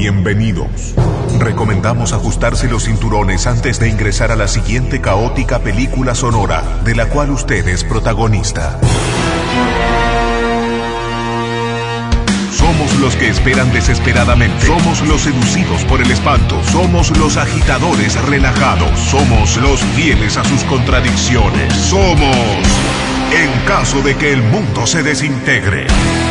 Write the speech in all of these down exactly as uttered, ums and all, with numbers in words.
bienvenidos. Recomendamos ajustarse los cinturones antes de ingresar a la siguiente caótica película sonora, de la cual usted es protagonista. Somos los que esperan desesperadamente. Somos los seducidos por el espanto. Somos los agitadores relajados. Somos los fieles a sus contradicciones. Somos, en caso de que el mundo se desintegre.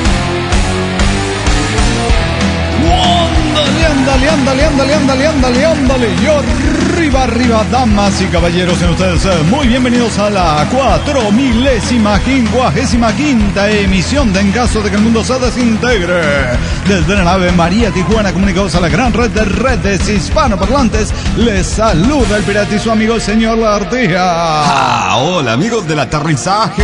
Ándale, ándale, ándale, ándale, ándale, ándale, ándale. Y arriba, arriba, damas y caballeros, en ustedes muy bienvenidos a la cuatro milésima quincuagésima quinta emisión de En Caso de que el Mundo se Desintegre. Desde la nave María Tijuana, comunicados a la gran red de redes hispanoparlantes, les saluda el pirata y su amigo el señor Lartija. Ah, hola amigos del aterrizaje.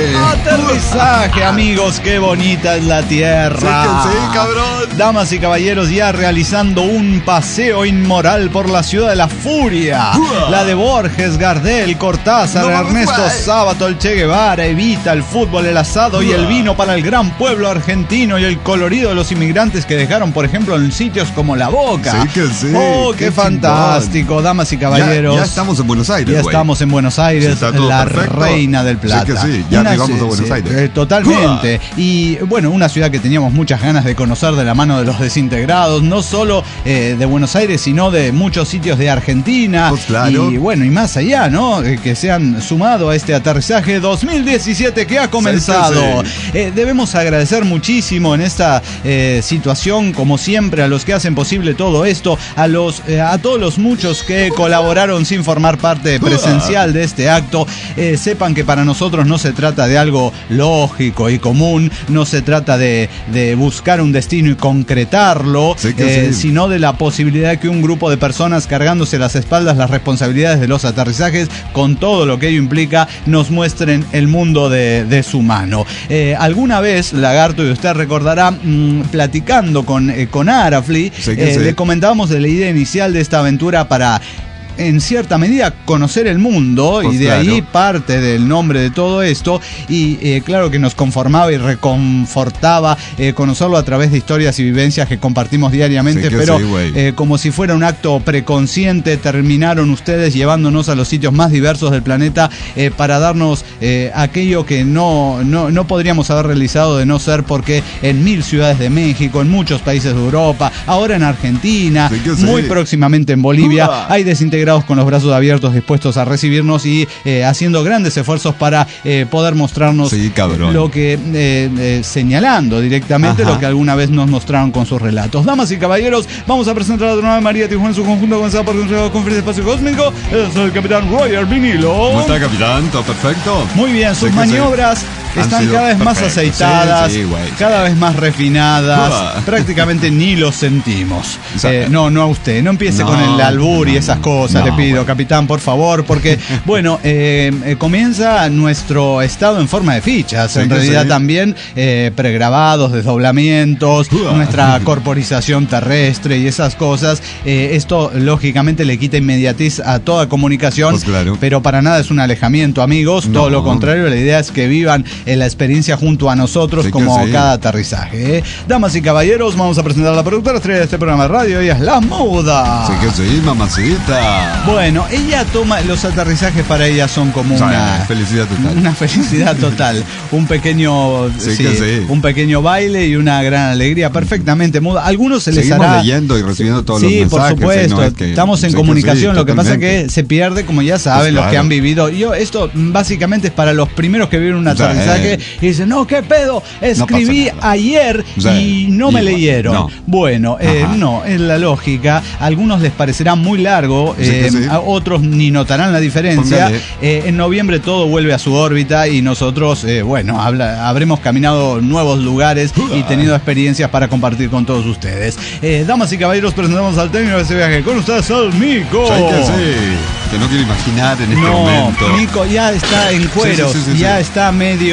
Aterrizaje, amigos, qué bonita es la tierra. Sí, que sí, cabrón. Damas y caballeros, ya realizando un paseo inmoral por la ciudad de la furia, uh, la de Borges, Gardel, Cortázar, no, Ernesto no, Sábato, el Che Guevara, Evita, el fútbol, el asado uh, y el vino para el gran pueblo argentino y el colorido de los inmigrantes que dejaron, por ejemplo, en sitios como La Boca. Sí que sí. Oh, qué, qué fantástico, chingón. Damas y caballeros. Ya, ya estamos en Buenos Aires. Ya wey. estamos en Buenos Aires, sí, la perfecto. Reina del Plata. Sí que sí, ya una, llegamos a Buenos sí, Aires. Eh, totalmente. Uh. Y bueno, una ciudad que teníamos muchas ganas de conocer de la mano de los desintegrados, no solo eh, de Buenos Aires, sino de muchos sitios de Argentina. Pues claro. Y bueno, y más allá, ¿no? Eh, que se han sumado a este aterrizaje dos mil diecisiete que ha comenzado. Sí, sí. Eh, debemos agradecer muchísimo en esta eh, situación, como siempre, a los que hacen posible todo esto, a los eh, a todos los muchos que colaboraron sin formar parte presencial de este acto. Eh, sepan que para nosotros no se trata de algo lógico y común, no se trata de, de buscar un destino y concretarlo, sí eh, sí. sino de la posibilidad de que un grupo de personas cargándose a las espaldas las responsabilidades de los aterrizajes, con todo lo que ello implica, nos muestren el mundo de, de su mano. Eh, alguna vez, Lagarto, y usted recordará, mmm, platicando con, eh, con Arafli, sí eh, sí. le comentábamos de la idea inicial de esta aventura para, en cierta medida, conocer el mundo, pues y de claro. ahí parte del nombre de todo esto, y eh, claro que nos conformaba y reconfortaba eh, conocerlo a través de historias y vivencias que compartimos diariamente, sí, pero sí, eh, como si fuera un acto preconsciente, terminaron ustedes llevándonos a los sitios más diversos del planeta eh, para darnos eh, aquello que no, no, no podríamos haber realizado de no ser porque en mil ciudades de México, en muchos países de Europa, ahora en Argentina, sí, sí. muy próximamente en Bolivia, uh. hay desintegrados con los brazos abiertos, dispuestos a recibirnos y eh, haciendo grandes esfuerzos para eh, poder mostrarnos sí, lo que, eh, eh, señalando directamente Ajá. lo que alguna vez nos mostraron con sus relatos. Damas y caballeros, vamos a presentar a la nave María Tijuana en su conjunto, comenzada por el Consejo de Conferencia Espacio Cósmico. Es el capitán Roger Vinilo. ¿Cómo está, capitán? ¿Todo perfecto? Muy bien, sus sí maniobras sí. están cada vez perfecto. más aceitadas, sí, sí, cada vez más refinadas, uh. prácticamente ni lo sentimos. Eh, no, no a usted, no empiece no, con el albur no, y esas cosas. No, le pido, bueno. capitán, por favor, porque, bueno, eh, eh, comienza nuestro estado en forma de fichas, sí, en realidad sí. también eh, pregrabados, desdoblamientos, uh, nuestra corporización terrestre y esas cosas. Eh, esto, lógicamente, le quita inmediatez a toda comunicación, pues claro. pero para nada es un alejamiento, amigos, no. todo lo contrario, la idea es que vivan eh, la experiencia junto a nosotros, sí como sí. cada aterrizaje. ¿eh? Damas y caballeros, vamos a presentar a la productora estrella de este programa de radio, ella es La Muda. Sí que sí, mamacita. Bueno, ella toma, los aterrizajes para ella son como sí, una felicidad total. Una felicidad total. Un pequeño sí, sí, sí. un pequeño baile y una gran alegría, perfectamente muda. Algunos se les Seguimos hará leyendo y recibiendo todos sí, los mensajes. Sí, por supuesto. ¿eh? No es que, estamos en sí comunicación, sí, lo que pasa es que se pierde, como ya saben, pues claro. los que han vivido. Yo, esto básicamente es para los primeros que viven un aterrizaje sí. y dicen, no, qué pedo, escribí no ayer sí. y no me Igual. leyeron. No. Bueno, eh, no, es la lógica. A algunos les parecerá muy largo, sí eh, sí. a otros ni notarán la diferencia. Eh, en noviembre todo vuelve a su órbita y nosotros, eh, bueno, habla, habremos caminado nuevos lugares y tenido experiencias para compartir con todos ustedes. Eh, damas y caballeros, presentamos al técnico de ese viaje. Con ustedes, el Mico. Sí, que sí. Que no quiero imaginar en este no, momento. Mico ya está en cueros, sí, sí, sí, sí, ya sí. está medio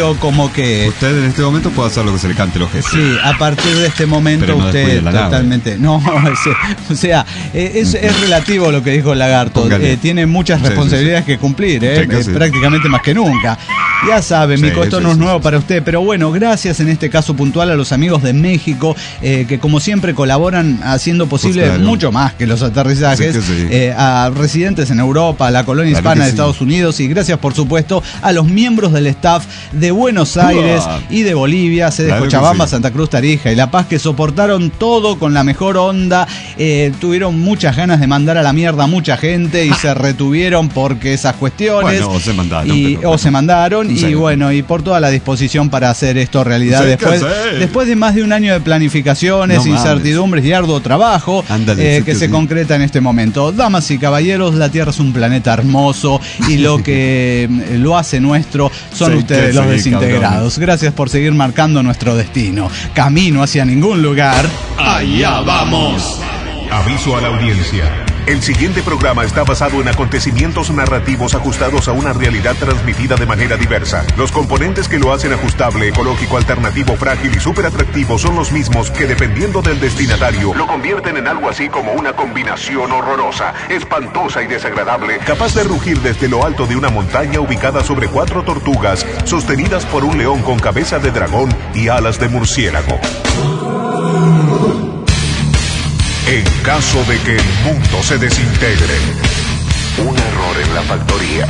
medio como que... Usted en este momento puede hacer lo que se le cante los gestos. Sí, a partir de este momento Pero no usted la totalmente... Nave. No, o sea, es, es relativo lo que dijo el lagarto. Eh, tiene muchas responsabilidades sí, sí, sí. que cumplir, eh, sí, sí. prácticamente más que nunca. Ya sabe, sí, Mico, esto sí, no es sí, nuevo sí. para usted, pero bueno, gracias en este caso puntual a los amigos de México, eh, que como siempre colaboran haciendo posible pues claro. mucho más que los aterrizajes, sí, sí. Eh, a residentes en Europa, a la colonia claro hispana de sí. Estados Unidos, y gracias por supuesto a los miembros del staff de Buenos Aires Uah. y de Bolivia, sede claro Cochabamba, sí. Santa Cruz, Tarija y La Paz, que soportaron todo con la mejor onda, eh, tuvieron muchas ganas de mandar a la mierda a mucha gente y se retuvieron porque esas cuestiones. Bueno, o se mandaron. Y, pero, o se mandaron. Y bueno, y por toda la disposición para hacer esto realidad. Después, después de más de un año de planificaciones, no incertidumbres y arduo trabajo Ándale, eh, que se sí. concreta en este momento. Damas y caballeros, la Tierra es un planeta hermoso y lo que lo hace nuestro son sí, ustedes los sí, desintegrados. Cabrón. Gracias por seguir marcando nuestro destino. Camino hacia ningún lugar. Allá vamos. Aviso a la audiencia. El siguiente programa está basado en acontecimientos narrativos ajustados a una realidad transmitida de manera diversa. Los componentes que lo hacen ajustable, ecológico, alternativo, frágil y súper atractivo son los mismos que, dependiendo del destinatario, lo convierten en algo así como una combinación horrorosa, espantosa y desagradable, capaz de rugir desde lo alto de una montaña ubicada sobre cuatro tortugas, sostenidas por un león con cabeza de dragón y alas de murciélago. En caso de que el mundo se desintegre, un error en la factoría.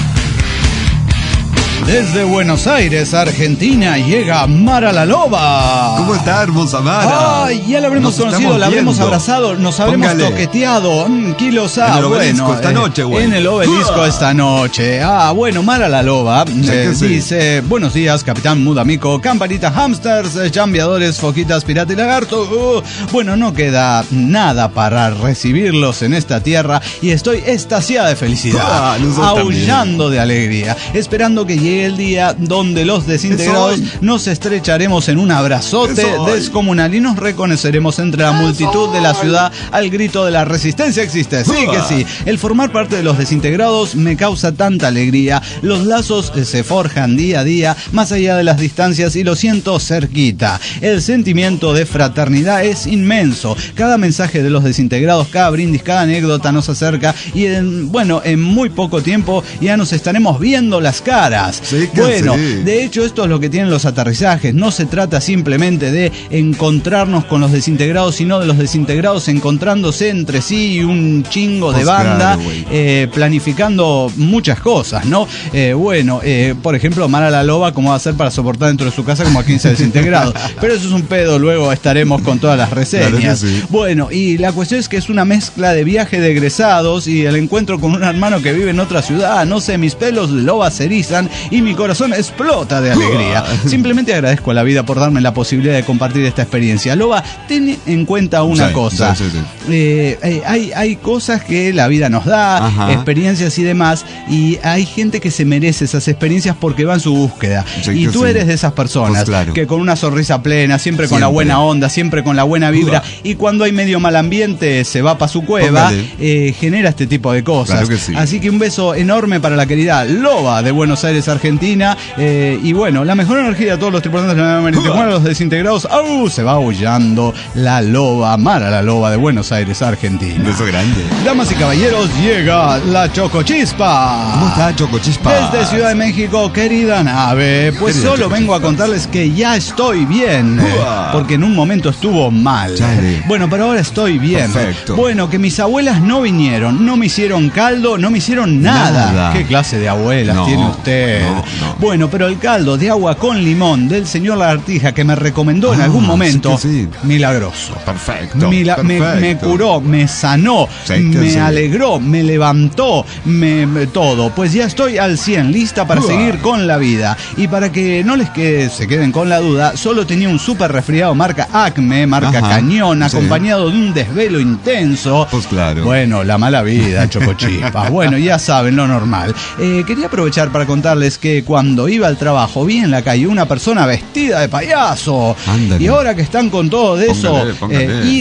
Desde Buenos Aires, Argentina, llega Mara la Loba. ¿Cómo está, hermosa Mara? Ay, ya la habremos nos conocido, la habremos abrazado, nos habremos Póngale. toqueteado. Mm, kilos A, en el obelisco bueno, esta eh, noche, güey. En el obelisco uh. esta noche. Ah, bueno, Mara la Loba eh, sí. dice: buenos días, Capitán Mudamico, Campanita Hamsters, eh, chambeadores, foquitas, pirata y lagarto. Uh, bueno, no queda nada para recibirlos en esta tierra y estoy extasiada de felicidad, ah, aullando de alegría, esperando que llegue el día donde los desintegrados nos estrecharemos en un abrazote descomunal y nos reconoceremos entre la multitud de la ciudad al grito de la resistencia existe. Sí que sí, el formar parte de los desintegrados me causa tanta alegría. Los lazos se forjan día a día, más allá de las distancias, y lo siento cerquita. El sentimiento de fraternidad es inmenso. Cada mensaje de los desintegrados, cada brindis, cada anécdota nos acerca y en, bueno, en muy poco tiempo ya nos estaremos viendo las caras. Sí, bueno, sí. de hecho esto es lo que tienen los aterrizajes. No se trata simplemente de encontrarnos con los desintegrados, sino de los desintegrados encontrándose entre sí y un chingo de banda, claro, eh, planificando muchas cosas, ¿no? Eh, bueno, eh, por ejemplo, Mara la Loba, ¿cómo va a hacer para soportar dentro de su casa como a quince desintegrados? Pero eso es un pedo, luego estaremos con todas las reseñas. Claro, sí. Bueno, y la cuestión es que es una mezcla de viaje de egresados y el encuentro con un hermano que vive en otra ciudad. No sé, mis pelos lobas se erizan y mi corazón explota de alegría. Simplemente agradezco a la vida por darme la posibilidad de compartir esta experiencia. Loba, ten en cuenta una sí, cosa. Sí, sí, sí. Eh, eh, hay, hay cosas que la vida nos da, Ajá. experiencias y demás, y hay gente que se merece esas experiencias porque va en su búsqueda. Sí, y tú sí. eres de esas personas pues claro. que con una sonrisa plena, siempre, siempre con la buena onda, siempre con la buena vibra, Uda. y cuando hay medio mal ambiente se va para su cueva, eh, genera este tipo de cosas. Claro que sí. Así que un beso enorme para la querida Loba de Buenos Aires, Argentina. Eh, y bueno, la mejor energía de todos los tripulantes de la Marítima, los desintegrados. ¡Au! Se va aullando la Loba, Mara la Loba de Buenos Aires, Argentina. Un beso grande. Damas y caballeros, llega la Chocochispa. ¿Cómo está, Chocochispa? Desde Ciudad de México, querida nave. Pues querida solo vengo a contarles que ya estoy bien. Uah. Porque en un momento estuvo mal. Chale. Bueno, pero ahora estoy bien. Perfecto. Bueno, que mis abuelas no vinieron, no me hicieron caldo, no me hicieron nada. nada. ¿Qué clase de abuelas no, tiene usted? No, no. Bueno, pero el caldo de agua con limón del señor Lagartija que me recomendó ah, en algún momento, sí sí. milagroso. Perfecto, Mila- perfecto. Me, me curó, me sanó, sí me sí. alegró, me levantó, me, me todo. Pues ya estoy al cien, lista para Uah. seguir con la vida. Y para que no les quede, se queden con la duda, solo tenía un súper resfriado marca Acme, marca Ajá, Cañón, sí. acompañado de un desvelo intenso. Pues claro. Bueno, la mala vida, Chocochispa. Bueno, ya saben, lo normal. Eh, quería aprovechar para contarles que cuando iba al trabajo vi en la calle una persona vestida de payaso. Ándale. Y ahora que están con todo de eso, póngale, póngale. Eh, It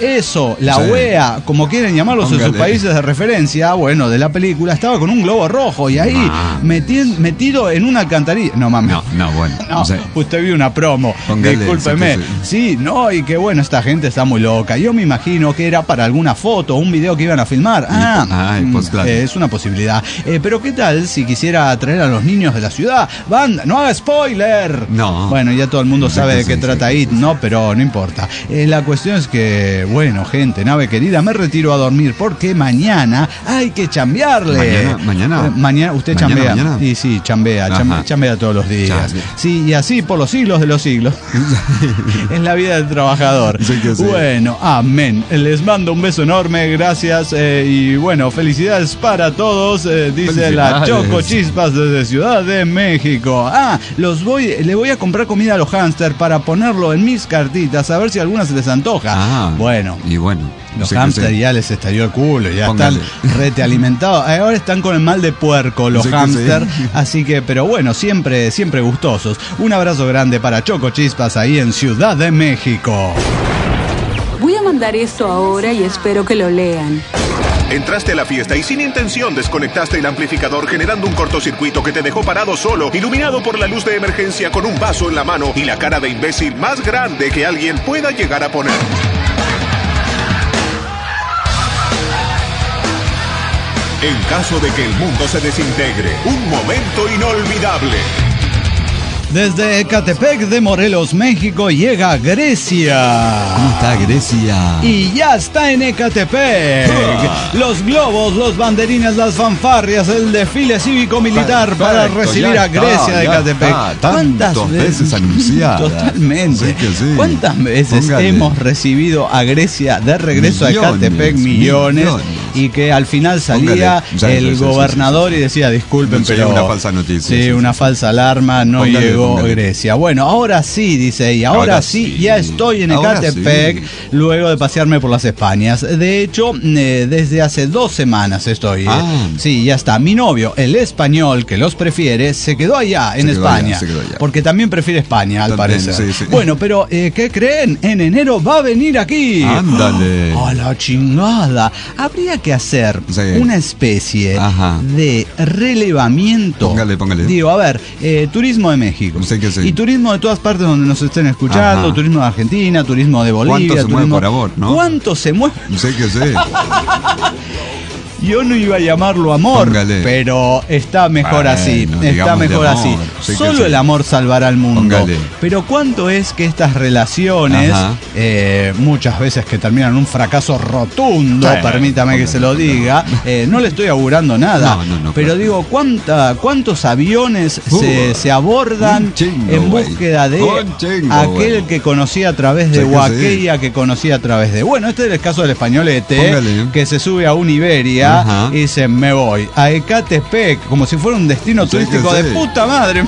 eso, la Sí. U E A, como quieren llamarlos en sus Póngale. países de referencia, bueno, de la película, estaba con un globo rojo y ahí meti- metido en una alcantarilla. No mames. No, no, bueno. No, Sí. usted vio una promo, Póngale, discúlpeme. sí que Sí, no, y que bueno, esta gente está muy loca. Yo me imagino que era para alguna foto, un video que iban a filmar. Ah, ah, mm, pues claro. eh, es una posibilidad. Eh, pero ¿qué tal si quisiera atraer a los niños de la ciudad? Banda, no haga spoiler. No. Bueno, ya todo el mundo Sí sabe que de qué sí, trata sí, It, sí. ¿no? Pero no importa. Eh, la cuestión es que, bueno, gente, nave querida, me retiro a dormir porque mañana hay que chambearle. Mañana, mañana. Eh, mañana, usted Mañana, chambea. mañana. Sí, sí, chambea, Ajá. chambea, chambea todos los días. Chambea. Sí, y así por los siglos de los siglos. En la vida del trabajador. Sí que sí. Bueno, amén. Les mando un beso enorme, gracias. eh, y bueno, felicidades para todos, eh, dice la Felicidades. Choco Chispas desde Ciudad de México. Ah, los voy, le voy a comprar comida a los hámster para ponerlo en mis cartitas, a ver si a alguna se les antoja. Ah, Bueno. Y bueno. Los sí que hámster sí. ya les estalló el culo, ya Póngale. están rete alimentados. Ahora están con el mal de puerco los Sí que hámster, sí. así que, pero bueno, siempre, siempre gustosos. Un abrazo grande para Choco Chispas ahí en Ciudad de México. Voy a mandar esto ahora y espero que lo lean. Entraste a la fiesta y sin intención desconectaste el amplificador generando un cortocircuito que te dejó parado solo, iluminado por la luz de emergencia con un vaso en la mano y la cara de imbécil más grande que alguien pueda llegar a poner. En caso de que el mundo se desintegre, un momento inolvidable. Desde Ecatepec de Morelos, México, llega Grecia. ¿Cómo está Grecia? Y ya está en Ecatepec. Los globos, los banderines, las fanfarrias, el desfile cívico-militar para Perfecto, recibir ya a Grecia está, de ya Ecatepec. está, tantas veces anunciada. Totalmente. Sí que sí. ¿Cuántas veces Póngale. hemos recibido a Grecia de regreso Millones, a Ecatepec? Millones. millones. Y que al final salía Póngale. Sí, el sí, sí, gobernador sí, sí, sí. y decía, disculpen, Sí, pero... una falsa noticia, Sí, sí, sí. una falsa alarma, no Póngale, llegó póngale. Grecia. Bueno, ahora sí, dice ella, ahora, Ahora sí, sí. ya estoy en Ahora Ecatepec, sí. luego de pasearme por las Españas. De hecho, eh, desde hace dos semanas estoy. eh. Ah. Sí, ya está. Mi novio, el español, que los prefiere, se quedó allá, en Se quedó España. allá, se quedó allá. Porque también prefiere España, al También, parecer. sí, sí. Bueno, pero, eh, ¿qué creen? En enero va a venir aquí. Ándale. ¡A la chingada! Habría que hacer Sí. una especie Ajá. de relevamiento. Póngale, póngale. Digo, a ver, eh, turismo de México. Sí que sí. Y turismo de todas partes donde nos estén escuchando, Ajá. turismo de Argentina, turismo de Bolivia. ¿Cuánto se mueve turismo... por amor, no? ¿Cuánto se mueve? Sí que sí. Yo no iba a llamarlo amor, Póngale. pero está mejor Bueno, así. Está digamos de mejor amor, así. sí que Solo sí. el amor salvará al mundo. Póngale. Pero cuánto es que estas relaciones, Ajá. eh, muchas veces que terminan en un fracaso rotundo, Sí, permítame que póngale. se lo diga, eh, no le estoy augurando nada. No, no, no, pero claro. digo, ¿cuánta, ¿cuántos aviones se, Uh, se abordan un chingo, en güey. búsqueda de Un chingo, aquel güey. que conocí a través de Sí que o sí. aquella que conocí a través de? Bueno, este es el caso del españolete, Póngale. que se sube a un Iberia Ajá. y dice, me voy a Ecatepec, como si fuera un destino Sí, turístico que de sí. puta madre.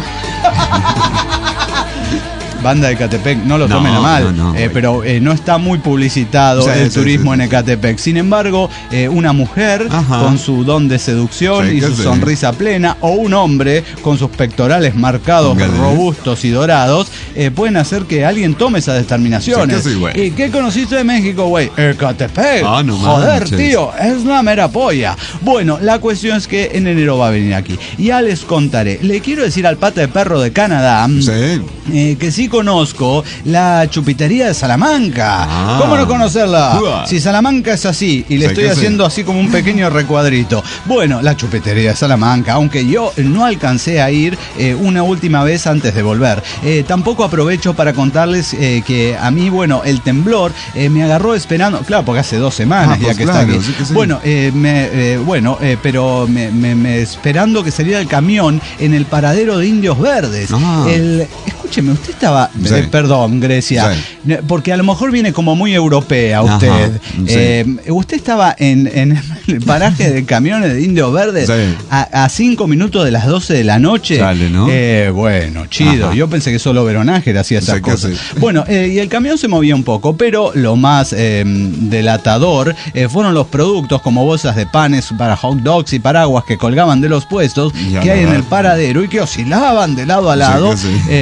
Banda de Ecatepec, no lo No, tomen a mal, no, no, eh, güey. pero eh, no está muy publicitado Sí, el sí, turismo sí, en sí. Ecatepec. Sin embargo, eh, una mujer Ajá. con su don de seducción Sí, y que su sí. sonrisa plena, o un hombre con sus pectorales marcados, Póngale. robustos y dorados, eh, pueden hacer que alguien tome esas determinaciones. Sí que sí, güey. ¿Y qué conociste de México, güey? Ecatepec. Ah, no Joder, manches. tío, es la mera polla. Bueno, la cuestión es que en enero va a venir aquí. Ya les contaré. Le quiero decir al pata de perro de Canadá Sí. eh, que sí conozco la chupitería de Salamanca. Ah. ¿Cómo no conocerla? Uah. Si Salamanca es así, y le Sí estoy que sí. haciendo así como un pequeño recuadrito. Bueno, la chupitería de Salamanca, aunque yo no alcancé a ir eh, una última vez antes de volver. Eh, tampoco aprovecho para contarles eh, que a mí, bueno, el temblor eh, me agarró esperando, claro, porque hace dos semanas Ah, ya pues que claro, está aquí. sí que sí. Bueno, eh, me, eh, bueno, eh, pero me, me- me- esperando que saliera el camión en el paradero de Indios Verdes. Ah. El, escúcheme, usted estaba, Sí. eh, perdón, Grecia, Sí. eh, porque a lo mejor viene como muy europea usted. Ajá, sí. Eh, usted estaba en, en el paraje de camiones de Indios Verdes Sí. a, a cinco minutos de las doce de la noche. Dale, ¿no? Eh, bueno, chido. Ajá. Yo pensé que solo Veronáger hacía esas Sí que cosas. sí. Bueno, eh, y el camión se movía un poco, pero lo más eh, delatador eh, fueron los productos como bolsas de panes para hot dogs y paraguas que colgaban de los puestos Ya que hay la en el verdad. paradero y que oscilaban de lado a lado que sí. eh, de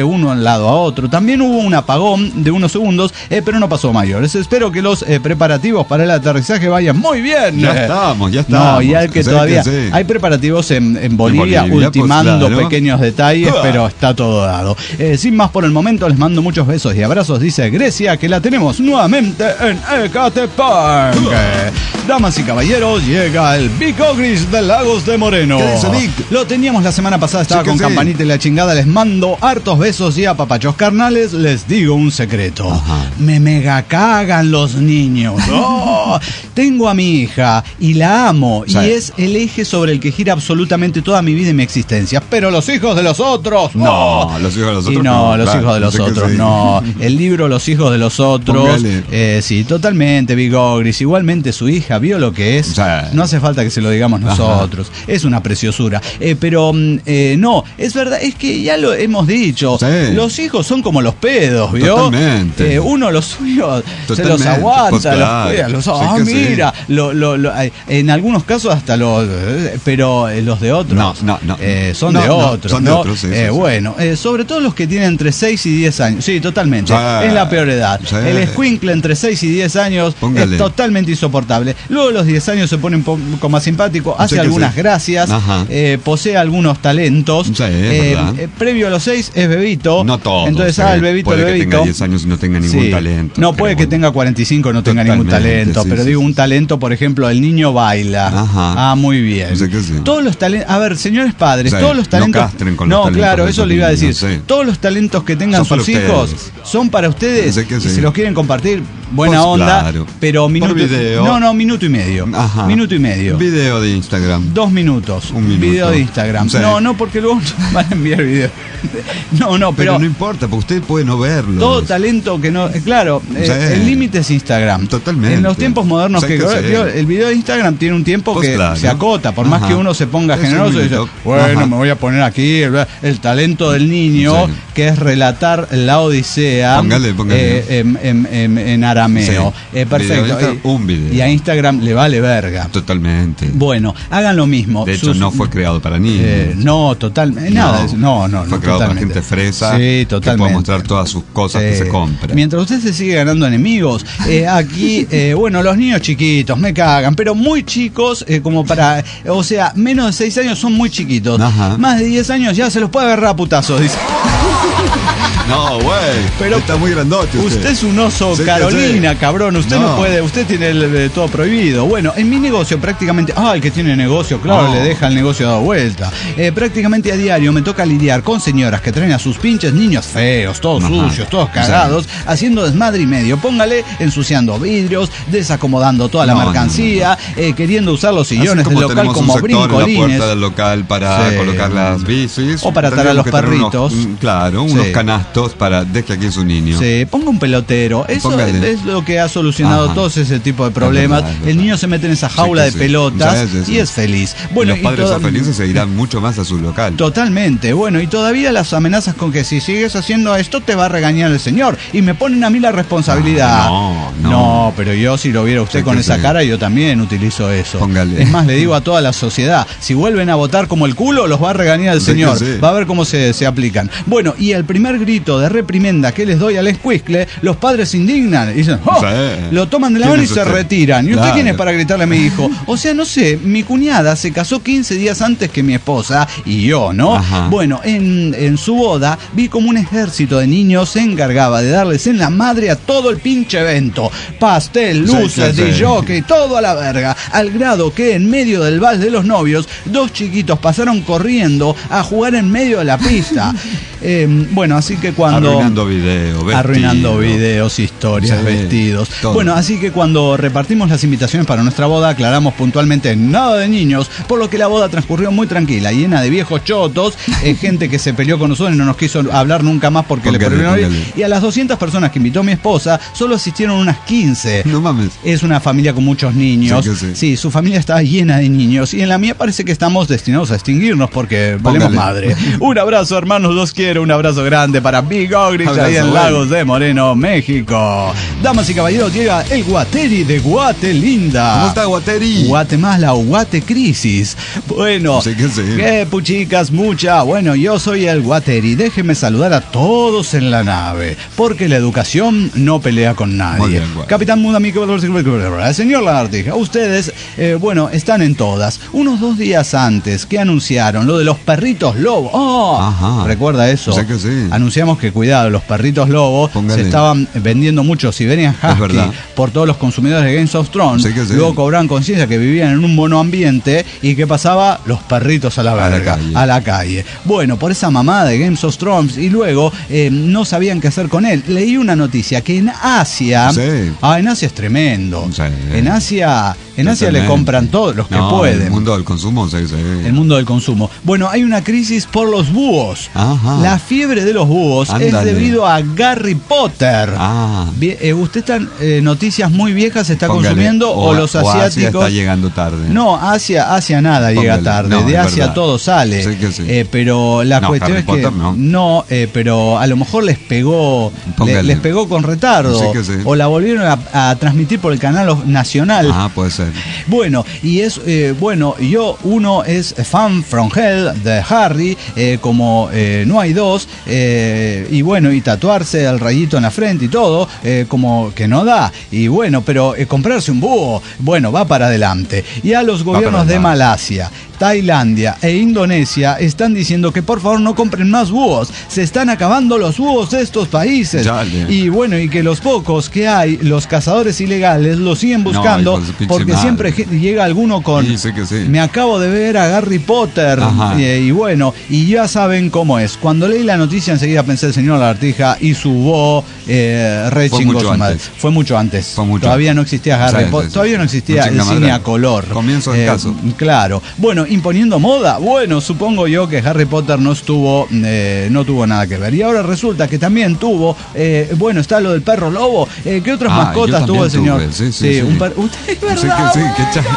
uno al lado a otro. También hubo un apagón de unos segundos, eh, pero no pasó a mayores. Espero que los eh, preparativos para el aterrizaje vayan muy bien. Ya estamos, ya estamos. No, y hay que todavía hay preparativos en, en, Bolivia, en Bolivia, ultimando pues, claro. pequeños detalles, pero está todo dado. Eh, sin más por el momento, les mando muchos besos y abrazos, dice Grecia, que la tenemos nuevamente en Ecatepec. Damas y caballeros, llega el Vic Ogris de Lagos de Moreno. ¿Qué dice Vic? Lo teníamos la semana pasada, estaba sí, con sí. campanita y la chingada. Les mando hartos besos y apapachos carnales. Les digo un secreto. Ajá. Me mega cagan los niños. Oh, tengo a mi hija y la amo, sí. y es el eje sobre el que gira absolutamente toda mi vida y mi existencia. Pero los hijos de los otros, no, oh. los hijos de los otros. Y no, no, los claro, hijos de los no otros, sí. no. El libro Los hijos de los otros. Eh, sí, totalmente, Vic Ogris. Igualmente su hija vio lo que es. Sí. No hace falta que se lo digamos nosotros. Ajá. Es una preciosura. Eh, pero eh, no, es verdad, es que ya lo hemos dicho. Sí. Los hijos son como los pedos, ¿vio? Totalmente. Eh, uno los suyos se los aguanta, pues claro. los cuida, los ah, sí mira, sí. lo, lo, lo, en algunos casos hasta los, pero los de otros no, no, no. Eh, son no, de no, otros, son ¿no? de otros, sí, eh, sí, bueno, eh, sobre todo los que tienen entre seis y diez años. Sí, totalmente. Sí. Es la peor edad. Sí. El escuincle entre seis y diez años Póngale. es totalmente insoportable. Luego los diez años se pone un poco más simpático, hace sí, algunas sí. gracias, eh, posee algunos talentos. Sí, eh, eh, previo a los seis es bebito. No todos. Entonces, ah, el bebito, puede el bebito. que tenga diez años y no tenga ningún sí. talento. No, puede que bueno. tenga cuarenta y cinco y no tenga Totalmente, ningún talento, sí, pero sí, digo sí. un talento, por ejemplo, el niño baila. Ajá. Ah, muy bien. O sea que sí. Todos los talentos, a ver, señores padres, o sea, todos los talentos. No castren con no, los talentos claro, eso le iba a decir. No sé. Todos los talentos que tengan son sus hijos son para ustedes. Y sí. si los quieren compartir, buena pues onda, claro. pero minuto. Video. No, no, minuto y medio. Ajá. Minuto y medio. Video de Instagram. Dos minutos. Un minuto. Video de Instagram. Sí. No, no, porque luego van a enviar video. No, no, pero, pero no importa, porque usted puede no verlo. Todo talento que no, claro, sí. eh, el límite es Instagram. Totalmente. En los tiempos modernos sí, que, que sí. el video de Instagram tiene un tiempo pues que claro. se acota, por Ajá. más que uno se ponga es generoso y dice, bueno, Ajá. me voy a poner aquí el, el talento del niño, sí. que es relatar la Odisea póngale, póngale. Eh, en, en, en, en arameo. Sí. Eh, perfecto. Video, un video. Y a Instagram le vale verga. Totalmente. Bueno, hagan lo mismo. De hecho, Sus, no fue creado para niños. Eh, no, totalmente. No, nada. No, no, fue no. creado para gente fresa. Sí, totalmente. Que puede mostrar todas sus cosas sí. que se compran. Mientras usted se sigue ganando enemigos, eh, aquí, eh, bueno, los niños chiquitos me cagan, pero muy chicos, eh, como para, o sea, menos de seis años son muy chiquitos. Ajá. Más de diez años ya se los puede agarrar a putazos, dice. No, güey. Pero está muy grandote. Usted, usted es un oso, sí, Carolina, sí. cabrón. Usted no. no puede, usted tiene el, el, todo prohibido. Bueno, en mi negocio prácticamente, ah, el que tiene negocio, claro, no. le deja el negocio dado vuelta. Eh, prácticamente a diario me toca lidiar con señoras que traen a sus pinches niños feos, todos Ajá. sucios, todos cagados, sí. haciendo desmadre y medio. Póngale, ensuciando vidrios, desacomodando toda la no, mercancía, no, no. Eh, queriendo usar los sillones del local como brincolines. En la puerta del local para sí. colocar las bicis. O para atar a los perritos. Unos, claro, unos sí. canastos para deje aquí su niño. Sí, ponga un pelotero. Eso Póngale. es lo que ha solucionado Ajá. todos ese tipo de problemas. Es verdad, es verdad. El niño se mete en esa jaula sí, de sí. pelotas sí, sí, sí. y es feliz. Bueno, y los padres y son felices se irán mucho más a su local. Totalmente. Bueno, y todavía las amenazas con que si sigues haciendo esto te va a regañar el señor. Y me ponen a mí la responsabilidad. No, no. No, pero yo si lo viera usted sí, con esa sí. cara, yo también utilizo eso. Póngale. Es más, le digo a toda la sociedad, si vuelven a votar como el culo, los va a regañar el sí, señor. Sí. Va a ver cómo se, se aplican. Bueno, y el primer grito de reprimenda que les doy al escuiscle, los padres se indignan y dicen, oh, sí. lo toman de la mano y se retiran. ¿Y usted claro. quién es para gritarle a mi hijo? O sea, no sé, mi cuñada se casó quince días antes que mi esposa y yo, ¿no? Ajá. Bueno, en, en su boda vi como un ejército de niños se encargaba de darles en la madre a todo el pinche evento. Pastel, luces, sí, sí, D J, sí. todo a la verga. Al grado que en medio del vals de los novios, dos chiquitos pasaron corriendo a jugar en medio de la pista. eh, bueno, así que cuando... Arruinando videos, vestido. Arruinando videos, historias, sí, vestidos. Todo. Bueno, así que cuando repartimos las invitaciones para nuestra boda, aclaramos puntualmente nada de niños, por lo que la boda transcurrió muy tranquila, llena de viejos chotos, eh, gente que se peleó con nosotros y no nos quiso hablar nunca más porque póngale, le prohibieron. Y a las doscientas personas que invitó mi esposa, solo asistieron unas quince. No mames. Es una familia con muchos niños. Sí, sí. sí, su familia está llena de niños. Y en la mía parece que estamos destinados a extinguirnos porque valemos madre. Un abrazo, hermanos, los quiero. Caballero, un abrazo grande para Big Ogris, ahí en Lagos de Moreno, México. Damas y caballeros, llega el Guateri de Guatelinda. ¿Cómo está, Guateri? Guatemala o Guatecrisis. Bueno, sí que sí. qué puchicas, mucha. Bueno, yo soy el Guateri. Déjeme saludar a todos en la nave, porque la educación no pelea con nadie. Bien, Capitán Mundamico, señor Lagartija, ustedes, eh, bueno, están en todas. Unos dos días antes, ¿qué anunciaron? Lo de los perritos lobos. Oh, Ajá. ¿Recuerda eso? Sé que sí. Anunciamos que, cuidado, los perritos lobos Póngale. se estaban vendiendo mucho Siberian Husky por todos los consumidores de Games of Thrones. Sé que sí. Luego cobraban conciencia que vivían en un monoambiente y ¿qué pasaba? Los perritos a la verga, a la calle. A la calle. Bueno, por esa mamada de Games of Thrones y luego eh, no sabían qué hacer con él. Leí una noticia que en Asia, Sí. ah, en Asia es tremendo. Sí. En Asia, en Asia le Totalmente. compran todos los que No, pueden. el mundo del consumo, sí, sí. El mundo del consumo. Bueno, hay una crisis por los búhos. Ajá. La fiebre de los búhos Ándale. es debido a Harry Potter. Ah. Bien, eh, ¿usted está eh, noticias muy viejas está Póngale. consumiendo o, O- los o Asia asiáticos? está llegando tarde. No, Asia, Asia nada llega Póngale. tarde. No, de es Asia verdad. todo sale. Sí que sí. Eh, pero la No, cuestión Harry es que Potter no. eh, pero a lo mejor les pegó, le- Póngale. les pegó con retardo Sí que sí. o la volvieron a, a transmitir por el canal nacional. Ah, puede ser. Bueno, y es, eh, bueno, yo, uno es fan from hell de Harry, eh, como eh, no hay dos, eh, y bueno, y tatuarse el rayito en la frente y todo, eh, como que no da, y bueno, pero eh, comprarse un búho, bueno, va para adelante. Y a los gobiernos para de adelante. Malasia, Tailandia e Indonesia están diciendo que por favor no compren más búhos, se están acabando los búhos de estos países. Dale. Y bueno, y que los pocos que hay, los cazadores ilegales, los siguen buscando, hijo de su pinche porque madre. siempre ge- llega alguno con Sí, sí que sí. me acabo de ver a Harry Potter. Ajá. Y, y bueno, y ya saben cómo es. Cuando leí la noticia enseguida pensé el señor Lagartija y su voz eh, re Fue chingó mucho su madre. antes. Fue mucho antes. Fue mucho todavía antes. no existía Harry Sí, Potter, sí, sí. todavía no existía Un el cine chingamadral. a color. Comienzo del caso. Claro. Bueno, imponiendo moda. Bueno, supongo yo que Harry Potter no estuvo, eh, no tuvo nada que ver. Y ahora resulta que también tuvo, eh, bueno, está lo del perro lobo. Eh, ¿Qué otras Ah, mascotas yo tuvo el también señor? tuve, sí, sí, sí. un perro. Usted es Sí verdad. que sí, qué cha-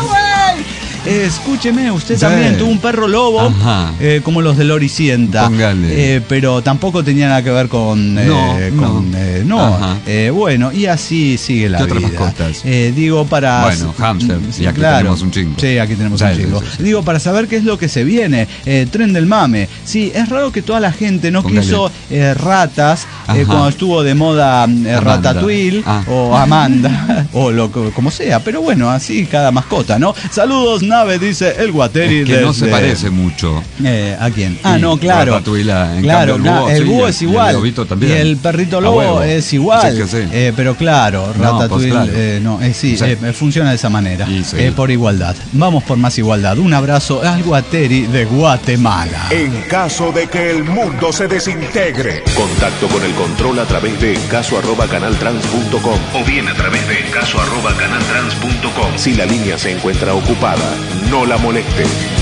güey. Eh, escúcheme, usted Sí. también tuvo un perro lobo, Ajá. eh, como los de Loricienta, Póngale. eh, pero tampoco tenía nada que ver con... eh, No, con, no. eh, no. Ajá. Eh, bueno, y así sigue la ¿Qué vida. otras mascotas? Eh, digo, para... Bueno, hámster, Sí, y aquí claro. tenemos un chingo. Sí, aquí tenemos Sí, un sí, chingo. sí, sí. Digo, para saber qué es lo que se viene, eh, tren del mame. Sí, es raro que toda la gente no Póngale. quiso eh, ratas eh, Ajá. cuando estuvo de moda eh, Amanda. Ratatouille Ah. o Amanda o lo que- como sea, pero bueno, así cada mascota, ¿no? Saludos, nave, dice el Guateri. Es que no se desde- parece mucho. Eh, ¿A quién? Ah, Sí, no, claro. Ratatouille, en Claro, cambio, el na- búho, el sí, búho y el- es y el igual. lobito también. Y el perrito A lobo huevo. es igual. Sí que sí. Eh, pero claro, No, Ratatouille, pues claro. eh, no, eh, sí, Sí. eh, funciona de esa manera. Y sí. Eh, por igualdad. Vamos por más igualdad. Un abrazo al Guateri de Guatemala. En caso de que el mundo se desintegre. Contacto con el control a través de caso arroba canaltrans punto com o bien a través de caso arroba canaltrans punto com. Si la línea se encuentra ocupada, no la moleste.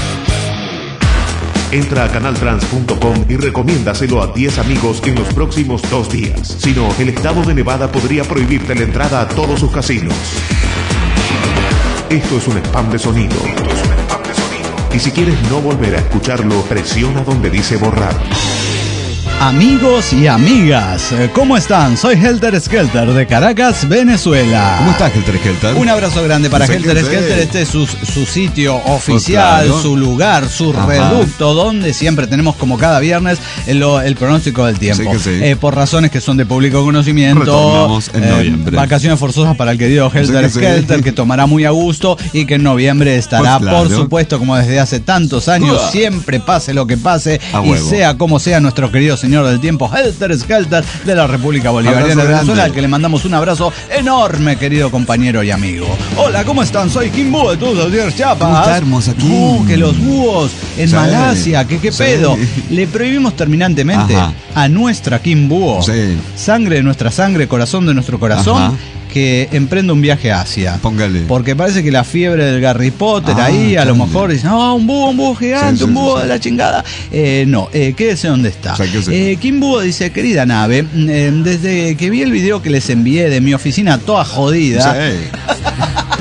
Entra a canaltrans punto com y recomiéndaselo a diez amigos en los próximos dos días. Si no, el estado de Nevada podría prohibirte la entrada a todos sus casinos. Esto es un spam de sonido. Esto es un spam de sonido. Y si quieres no volver a escucharlo, presiona donde dice borrar. Amigos y amigas, eh, ¿cómo están? Soy Helter Skelter de Caracas, Venezuela. ¿Cómo estás, Helter Skelter? Un abrazo grande para No sé Helter qué Skelter. sé. Este es su, su sitio oficial, claro. su lugar, su Ajá. reducto, donde siempre tenemos como cada viernes el, lo- el pronóstico del tiempo. Sí que sí. Eh, por razones que son de público conocimiento. Retornamos en noviembre. Vacaciones forzosas para el querido Helter Sí que sí. Skelter, que tomará muy a gusto y que en noviembre estará, Pues claro. por supuesto, como desde hace tantos años, Uah. siempre pase lo que pase A y huevo. sea como sea nuestro querido señor del tiempo, Helter Skelter de la República Bolivariana Abrazo de Venezuela, grande. al que le mandamos un abrazo enorme, querido compañero y amigo. Hola, ¿cómo están? Soy Kim Búho de Tus Días Chiapas. ¿Cómo está, hermosa Kim? Uh, que los búhos en Sí. Malasia, que qué Sí. pedo. Le prohibimos terminantemente Ajá. a nuestra Kim Búho, Sí. sangre de nuestra sangre, corazón de nuestro corazón, Ajá. que emprenda un viaje a Asia. Póngale. Porque parece que la fiebre del Harry Potter Ah, ahí, a lo grande. mejor dicen, no, un búho, un búho gigante, Sí, sí, un búho sí, sí. de la chingada. Eh, no, eh, quédese donde está. O sea, que sí. Eh, Kim Búho dice, querida nave, eh, desde que vi el video que les envié de mi oficina toda jodida, Sí.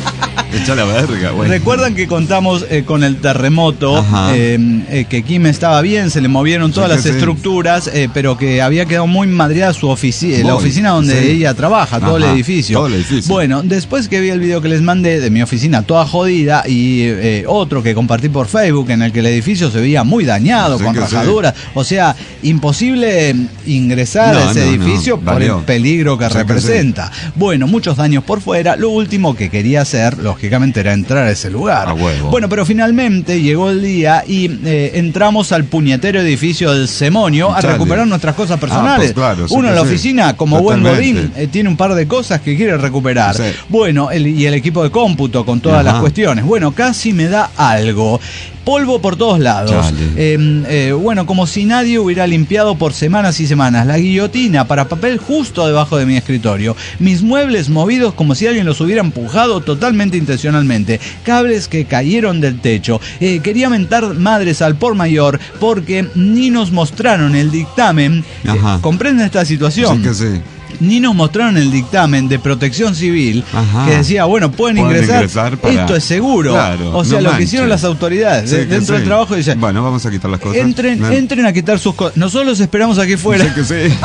Echa la verga, güey. Recuerdan que contamos eh, con el terremoto, eh, eh, que Kim estaba bien, se le movieron todas sí, las estructuras, eh, pero que había quedado muy madreada su oficina, la oficina donde sí. ella trabaja, todo el edificio. Todo el edificio. Bueno, después que vi el video que les mandé de mi oficina toda jodida y eh, otro que compartí por Facebook en el que el edificio se veía muy dañado, sí, con rajaduras, sí. o sea, imposible ingresar no, a ese no, edificio no. por Valió. el peligro que sí, representa. Que sí. Bueno, muchos daños por fuera, lo último que quería hacer, lógicamente, era entrar a ese lugar. A huevo. Bueno, pero finalmente llegó el día y eh, entramos al puñetero edificio del Semonio a Charlie. recuperar nuestras cosas personales. Ah, pues claro, sí Uno en la sí. oficina, como Totalmente. buen godín, eh, tiene un par de cosas que quiere recuperar. Sí. Bueno, el, y el equipo de cómputo con todas Ajá. las cuestiones. Bueno, casi me da algo. Polvo por todos lados. Eh, eh, bueno, como si nadie hubiera limpiado por semanas y semanas. La guillotina para papel justo debajo de mi escritorio. Mis muebles movidos como si alguien los hubiera empujado totalmente intencionalmente. Cables que cayeron del techo. Eh, quería mentar madres al por mayor porque ni nos mostraron el dictamen. Eh, ¿Comprenden esta situación? Sí que sí. Ni nos mostraron el dictamen de Protección Civil Ajá. que decía, bueno, pueden, pueden ingresar, ingresar para... esto es seguro. Claro, o sea, no lo manches. que hicieron las autoridades sí, dentro sí. del trabajo dicen, bueno, vamos a quitar las cosas. Entren, no. entren a quitar sus cosas. Nosotros los esperamos aquí fuera. Sí que sí.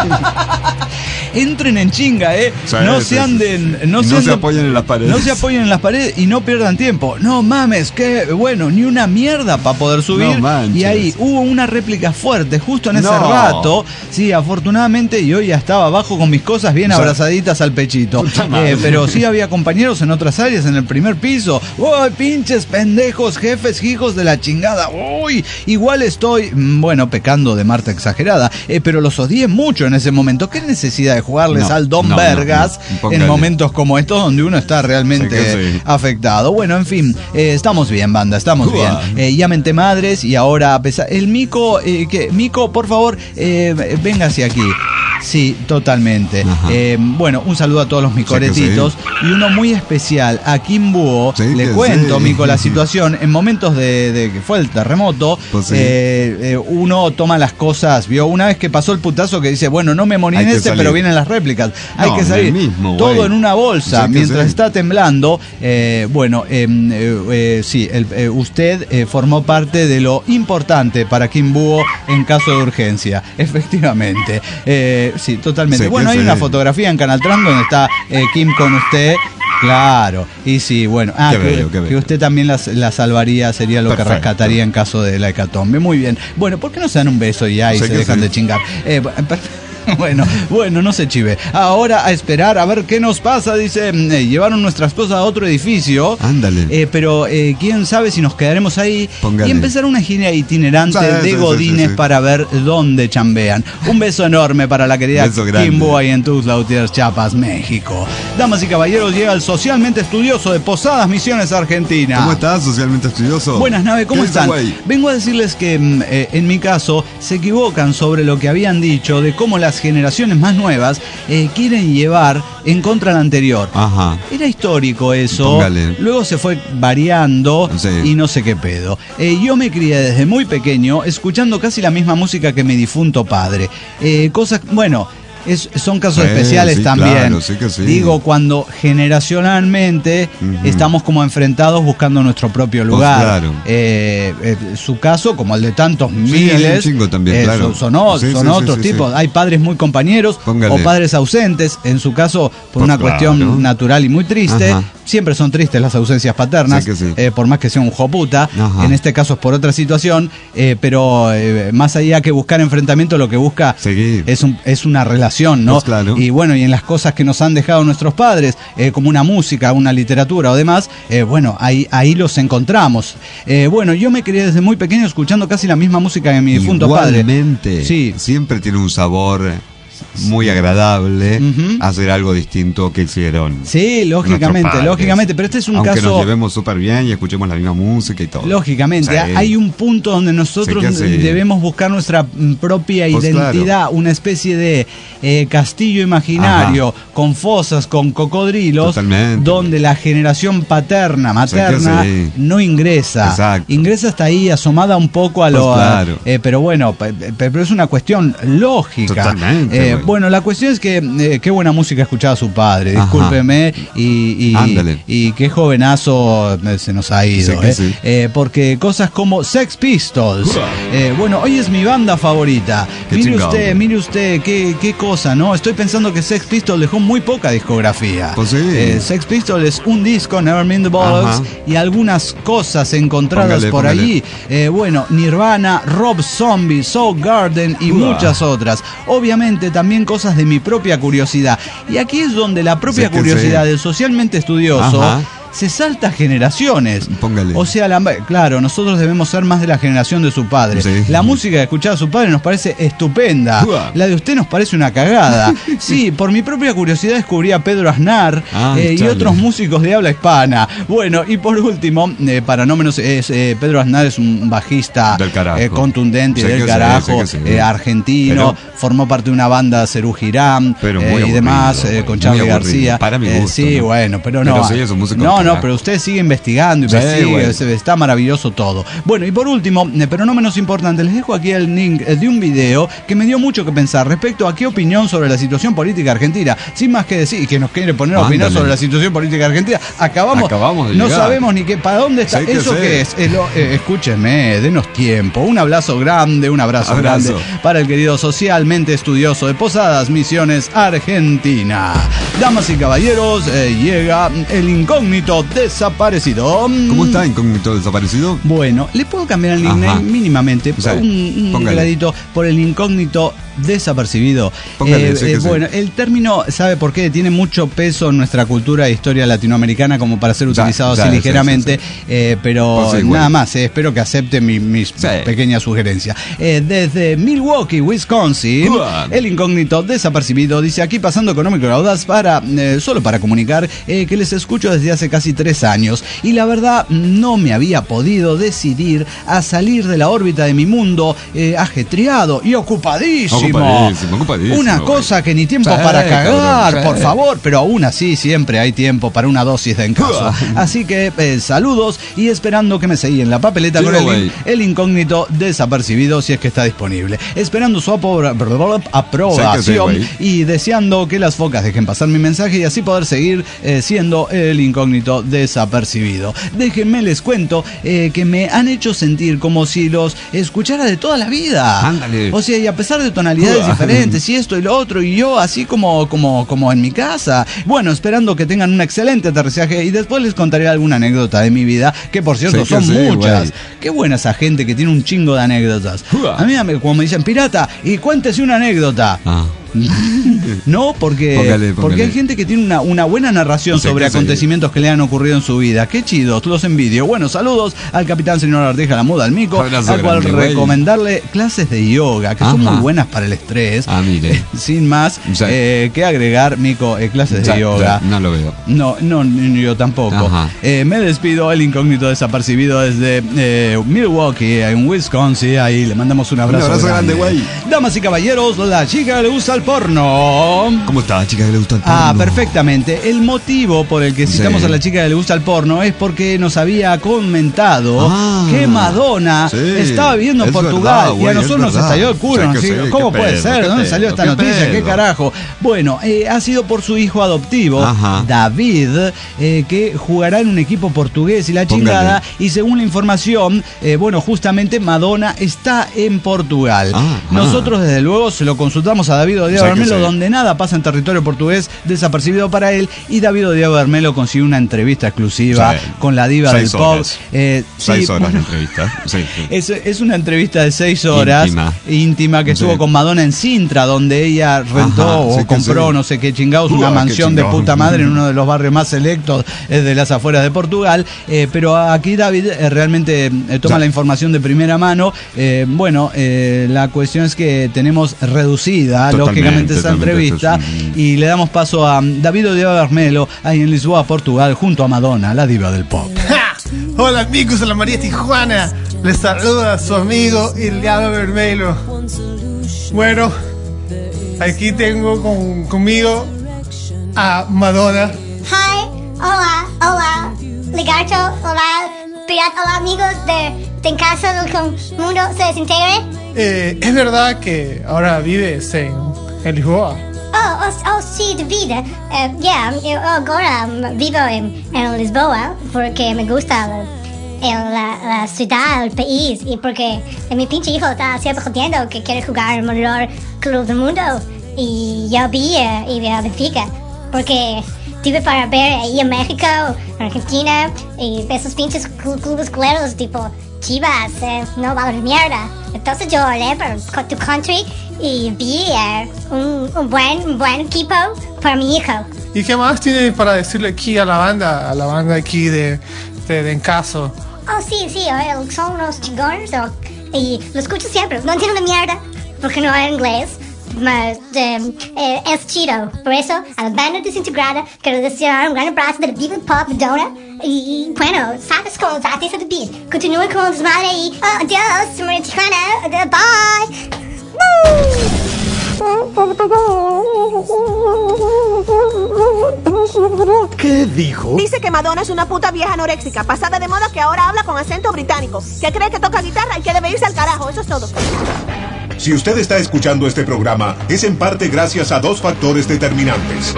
Entren en chinga, eh. Sí, no se anden, sí. no, se, no anden, se apoyen en las paredes. No se apoyen en las paredes y no pierdan tiempo. No mames, que bueno, ni una mierda para poder subir. No y ahí hubo una réplica fuerte justo en ese no. rato. Sí, afortunadamente yo ya estaba abajo con mis cosas bien o sea, abrazaditas al pechito. Eh, pero sí había compañeros en otras áreas, en el primer piso. ¡Uy, pinches pendejos, jefes, hijos de la chingada! ¡Uy! Igual estoy, bueno, pecando de Marta exagerada, eh, pero los odié mucho en ese momento. ¿Qué necesidad de jugarles no, al Don no, Vergas no, no. en momentos como estos donde uno está realmente sí sí. afectado? Bueno, en fin, eh, estamos bien, banda, estamos uh, bien. Eh, ya menté madres y ahora a pesar... El Mico, eh, que Mico, por favor, eh, venga hacia aquí. Sí, totalmente. Eh, bueno, un saludo a todos los micoretitos sí sí. y uno muy especial a Kim Búho. Sí, Le cuento, sí. Mico, la situación. En momentos de, de que fue el terremoto, pues sí. eh, eh, uno toma las cosas. Vio una vez que pasó el putazo que dice, bueno, no me morí en ese, pero vienen las réplicas. Hay no, que salir mismo, todo güey. en una bolsa sí mientras sí. está temblando. Eh, bueno, eh, eh, eh, sí, el, eh, usted eh, formó parte de lo importante para Kim Búho en caso de urgencia. Efectivamente. Eh, Sí, totalmente. Sí, bueno, hay sí. una fotografía en Canal Trans donde está eh, Kim con usted. Claro, y sí, bueno, ah, que, bello, que usted también la, la salvaría, sería lo Perfecto. que rescataría en caso de la hecatombe. Muy bien. Bueno, ¿por qué no se dan un beso ya y sí se dejan sí. de chingar? Eh, Bueno, bueno, no se chive. Ahora a esperar a ver qué nos pasa. Dice, eh, llevaron nuestras cosas a otro edificio. Ándale. Eh, pero eh, quién sabe si nos quedaremos ahí. Póngale. Y empezar una gira itinerante sí, de sí, godines sí, sí. para ver dónde chambean. Un beso enorme para la querida Kim Búho ahí en Tuxtla Gutiérrez, Chiapas, México. Damas y caballeros, llega el socialmente estudioso de Posadas Misiones, Argentina. ¿Cómo estás, socialmente estudioso? Buenas, Nave, ¿cómo están? Vengo a decirles que eh, en mi caso se equivocan sobre lo que habían dicho de cómo las generaciones más nuevas eh, quieren llevar en contra la anterior. Ajá. Era histórico eso. Póngale. Luego se fue variando sí. y no sé qué pedo. Eh, yo me crié desde muy pequeño escuchando casi la misma música que mi difunto padre. Eh, cosas, bueno... Es, son casos sí, especiales sí, también. Claro, sí que sí. Digo, cuando generacionalmente uh-huh. estamos como enfrentados buscando nuestro propio lugar. Pues claro. eh, eh, su caso, como el de tantos sí, miles, también, eh, claro. son, son, sí, son sí, otros sí, tipos. Sí. Hay padres muy compañeros Póngale. o padres ausentes. En su caso, por pues una claro. cuestión natural y muy triste. Ajá. Siempre son tristes las ausencias paternas, sí sí. Eh, por más que sea un joputa. Ajá. En este caso es por otra situación, eh, pero eh, más allá que buscar enfrentamiento, lo que busca es, un, es una relación, ¿no? Pues claro. Y bueno, y en las cosas que nos han dejado nuestros padres, eh, como una música, una literatura o demás, eh, bueno, ahí, ahí los encontramos. Eh, bueno, yo me crié desde muy pequeño escuchando casi la misma música que mi difunto padre. Igualmente, sí. siempre tiene un sabor... muy agradable uh-huh. hacer algo distinto que hicieron. Sí, lógicamente, lógicamente, pero este es un Aunque caso... Aunque nos llevemos súper bien y escuchemos la misma música y todo. Lógicamente, sí. hay un punto donde nosotros sí sí. debemos buscar nuestra propia pues identidad, claro. una especie de eh, castillo imaginario, Ajá. con fosas, con cocodrilos, Totalmente. donde la generación paterna, materna, sí sí. no ingresa. Exacto. Ingresa hasta ahí asomada un poco a lo... Pues claro. eh, pero bueno, pero es una cuestión lógica. Totalmente. Eh, Eh, bueno, la cuestión es que eh, qué buena música escuchaba su padre, discúlpeme, y, y, y qué jovenazo se nos ha ido, sí, eh. Sí. Eh, porque cosas como Sex Pistols, eh, bueno, hoy es mi banda favorita. Qué mire chingado. usted, mire usted, qué, qué cosa, ¿no? Estoy pensando que Sex Pistols dejó muy poca discografía. Pues sí. eh, Sex Pistols es un disco, Never Mind the Bollocks, y algunas cosas encontradas póngale, por póngale. allí. Eh, bueno, Nirvana, Rob Zombie, Soundgarden y Uah. muchas otras. Obviamente también cosas de mi propia curiosidad. Y aquí es donde la propia sí, curiosidad del socialmente estudioso Ajá. se salta generaciones. Póngale. O sea, la, claro, nosotros debemos ser más de la generación de su padre. Sí. La música que escuchaba su padre nos parece estupenda. Uah. La de usted nos parece una cagada. Sí, por mi propia curiosidad descubrí a Pedro Aznar ah, eh, y otros músicos de habla hispana. Bueno, y por último, eh, para no menos, es, eh, Pedro Aznar es un bajista eh, contundente, sé del carajo, sé, sé eh, argentino. Pero, formó parte de una banda Serú Girán eh, y demás, eh, con Charly García. Para mi gusto, eh, sí, ¿no? bueno, pero no. Pero sí, es un músico no, no, pero usted sigue investigando y sí, sigue, bueno. está maravilloso todo. Bueno, y por último, pero no menos importante, les dejo aquí el link de un video que me dio mucho que pensar respecto a qué opinión sobre la situación política argentina. Sin más que decir, que nos quiere poner a opinar sobre la situación política argentina. Acabamos, Acabamos de no llegar. sabemos ni qué, para dónde está. Sí, ¿Eso qué es? es lo, eh, escúchenme, denos tiempo. Un abrazo grande, un abrazo, abrazo grande para el querido socialmente estudioso de Posadas Misiones, Argentina. Damas y caballeros, eh, llega el incógnito desaparecido. ¿Cómo está incógnito desaparecido? Bueno, le puedo cambiar el nickname mínimamente, o sea, un, un gradito por el incógnito desapercibido. Póngale, eh, sí eh, sí. Bueno, el término, ¿sabe por qué? Tiene mucho peso en nuestra cultura e historia latinoamericana como para ser utilizado ya, ya, así ligeramente, sí, sí, sí. Eh, pero pues sí, nada bueno. más, eh, espero que acepte mi, mis sí. pequeñas sugerencias. Eh, desde Milwaukee, Wisconsin, uh. el incógnito desapercibido dice: aquí pasando económico y audaz para, eh, solo para comunicar eh, que les escucho desde hace casi tres años y la verdad no me había podido decidir a salir de la órbita de mi mundo eh, ajetreado y ocupadísimo. Ocupadísimo, ocupadísimo, una güey. cosa que ni tiempo sí, para cagar, cabrón, por sí. favor, pero aún así siempre hay tiempo para una dosis de encaso. Así que eh, saludos y esperando que me seguí en la papeleta sí, con el, link, el incógnito desapercibido si es que está disponible. Esperando su aprobación sí, y deseando que las focas dejen pasar mi mensaje y así poder seguir eh, siendo el incógnito desapercibido. Déjenme les cuento eh, que me han hecho sentir como si los escuchara de toda la vida. Ándale. O sea, y a pesar de tonalidades diferentes y esto y lo otro y yo así como, como, como en mi casa. Bueno, esperando que tengan un excelente aterrizaje y después les contaré alguna anécdota de mi vida, que por cierto sí, son sí, muchas. Wey. Qué buena esa gente que tiene un chingo de anécdotas. A mí como me dicen, pirata, y cuéntese una anécdota. Ah. No, porque, póngale, póngale. porque hay gente que tiene una, una buena narración sí, sobre acontecimientos sí. que le han ocurrido en su vida. Qué chidos, los envidio. Bueno, saludos al capitán señor Arteja, la muda al mico, Abrazo al cual grande, recomendarle güey. clases de yoga, que Ajá. son muy buenas para el estrés. Ah, mire. Eh, sin más sí. eh, que agregar, mico, eh, clases sí, de yoga. Sí, no lo veo. No, no, yo tampoco. Eh, me despido, el incógnito desapercibido desde eh, Milwaukee, en Wisconsin. Ahí le mandamos un abrazo, un abrazo grande, güey. Damas y caballeros, la chica le gusta el porno. ¿Cómo está, chica que le gusta el porno? Ah, perfectamente. El motivo por el que citamos sí. a la chica que le gusta el porno es porque nos había comentado ah, que Madonna sí. estaba viviendo en Portugal verdad, y a nosotros nos estalló el culo. O sea, sí, ¿cómo puede pedo, ser? ¿Dónde pedo, salió esta noticia? Pedo. ¿Qué carajo? Bueno, eh, ha sido por su hijo adoptivo, Ajá. David, eh, que jugará en un equipo portugués y la chingada. Póngale. Y según la información, eh, bueno, justamente Madonna está en Portugal. Ah, nosotros, desde luego, se lo consultamos a David Odiado Bermelo, sí. donde nada pasa en territorio portugués, desapercibido para él, y David Odiado Bermelo consiguió una entrevista exclusiva sí. con la diva seis del pop. Eh, seis sí, horas bueno, de entrevista. Sí, sí. Es, es una entrevista de seis horas íntima, íntima que sí. estuvo con Madonna en Sintra, donde ella rentó Ajá, o sí compró, sí. no sé qué chingados, uh, una mansión de puta madre en uno de los barrios más selectos eh, de las afueras de Portugal. Eh, pero aquí David eh, realmente eh, toma sí. la información de primera mano. Eh, bueno, eh, la cuestión es que tenemos reducida, totalmente, lógicamente, esa entrevista es un... y le damos paso a David Odiado Bermelo ahí en Lisboa, Portugal, junto a Madonna, la diva del pop. ¡Ja! Hola amigos de la María Tijuana, les saluda su amigo el Diablo Bermelo. Bueno, aquí tengo con, conmigo a Madonna. Hi, hola, hola, Ligarto, hola, pirata, hola amigos de, de En Casa del Mundo se desintegre. Eh, es verdad que ahora vives en, en Lisboa. Oh, oh, oh sí, David. Uh, yeah, yo ahora um, vivo en, en Lisboa porque me gusta la, el, la, la ciudad, el país, y porque mi pinche hijo está siempre jodiendo que quiere jugar en el mejor club del mundo. Y yo vi uh, y vi a Benfica porque tuve para ver ahí en México, en Argentina, y esos pinches clubes culeros tipo Chivas, eh, no valen mierda. Entonces yo oré por tu country y vi eh, un, un, buen, un buen equipo para mi hijo. ¿Y qué más tienes para decirle aquí a la banda, a la banda aquí de, de, de Encaso? Oh, sí, sí, eh, son unos chingones, oh, y lo escucho siempre. No entiendo una mierda porque no es inglés. Mas, eh, eh, es chido. Por eso, a la banda desintegrada, quiero desear un gran abrazo de la Viva Pop Dona. Y, y bueno, sabes con los artistas de beat. Continúe con el desmadre y oh, adiós, María Tijuana. Bye. ¿Qué dijo? Dice que Madonna es una puta vieja anoréxica, pasada de moda, que ahora habla con acento británico, que cree que toca guitarra y que debe irse al carajo. Eso es todo. Si usted está escuchando este programa, es en parte gracias a dos factores determinantes.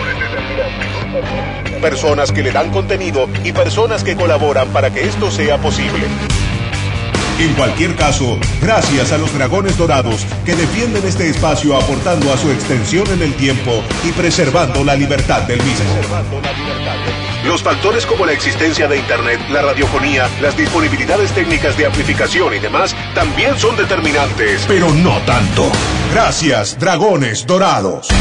Personas que le dan contenido y personas que colaboran para que esto sea posible. En cualquier caso, gracias a los Dragones Dorados que defienden este espacio aportando a su extensión en el tiempo y preservando la libertad del mismo. Los factores como la existencia de Internet, la radiofonía, las disponibilidades técnicas de amplificación y demás también son determinantes, pero no tanto. Gracias, Dragones Dorados.